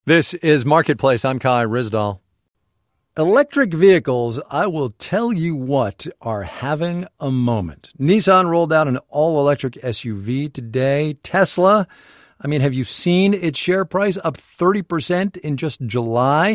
This is Marketplace. I'm Kai Ryssdal. Electric vehicles, I will tell you what, are having a moment. Nissan rolled out an all-electric SUV today. Tesla, have you seen its share price up 30% in just July?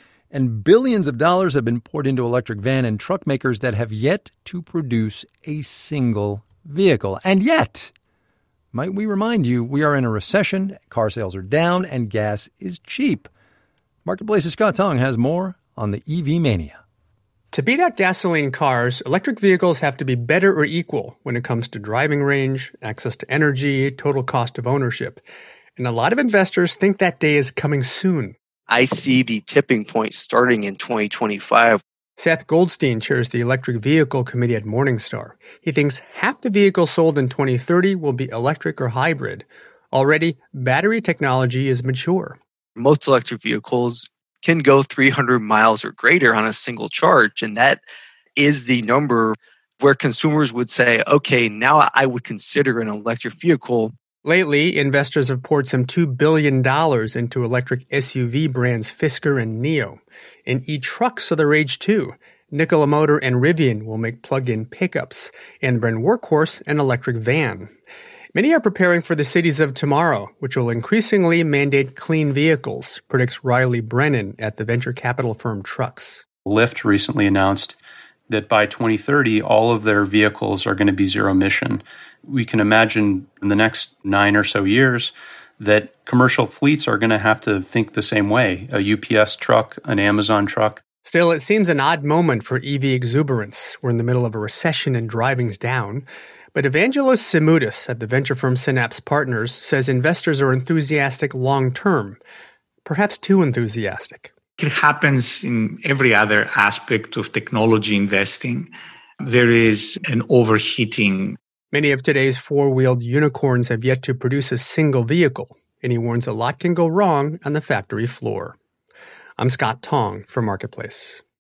And billions of dollars have been poured into electric van and truck makers that have yet to produce a single vehicle. And yet, might we remind you, we are in a recession, car sales are down, and gas is cheap. Marketplace's Scott Tong has more on the EV mania. To beat out gasoline cars, electric vehicles have to be better or equal when it comes to driving range, access to energy, total cost of ownership. And a lot of investors think that day is coming soon. I see the tipping point starting in 2025. Seth Goldstein chairs the Electric Vehicle Committee at Morningstar. He thinks half the vehicles sold in 2030 will be electric or hybrid. Already, battery technology is mature. Most electric vehicles can go 300 miles or greater on a single charge, and that is the number where consumers would say, okay, now I would consider an electric vehicle. Lately, investors have poured some $2 billion into electric SUV brands Fisker and NIO. And e-trucks are the rage too. Nikola Motor and Rivian will make plug-in pickups, and Bren Workhorse an electric van. Many are preparing for the cities of tomorrow, which will increasingly mandate clean vehicles, predicts Riley Brennan at the venture capital firm Trucks. Lyft recently announced that by 2030, all of their vehicles are going to be zero emission. We can imagine in the next 9 or so years that commercial fleets are going to have to think the same way. A UPS truck, an Amazon truck. Still, it seems an odd moment for EV exuberance. We're in the middle of a recession and driving's down. But Evangelos Simoutis at the venture firm Synapse Partners says investors are enthusiastic long-term, perhaps too enthusiastic. It happens in every other aspect of technology investing. There is an overheating. Many of today's four-wheeled unicorns have yet to produce a single vehicle, and he warns a lot can go wrong on the factory floor. I'm Scott Tong for Marketplace.